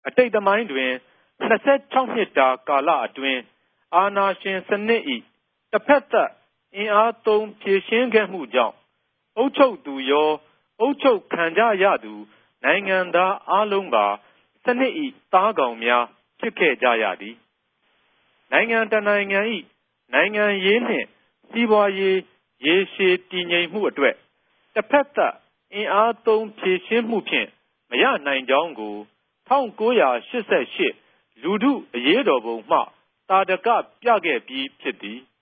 အတိတ်သမိုင်းတွင်26နှစ်တာကာလအတွင်းအာဏာရှင်စနစ်၏တစ်ဖက်သက်အင်အားသုံးဖြည့်ရှင်းခဲ့မှုကြောင့်အုပ်ချုပ်သူရောအုပ်ချုပ်ခံကြရသူနိုင်ငံသားအားလုံးပါစနစ်၏သားကောင်များဖြစ်ခဲ့ကြရသည်နိုင်ငံတနိုင်ငံ၏နိုင်ငံရေးနှင့်စီးပွားရေးရေရှည်တည်ငြိမ်မှုအတွက်တစ်ဖက်သက်အင်အားသုံးဖြည့်ရှင်းမှုဖြင့်မရနိုင်ကြောင်းကို1988လူထုအရေးတော်ပုံမှတာတကပြခဲ့ပြီးဖြစ်သည်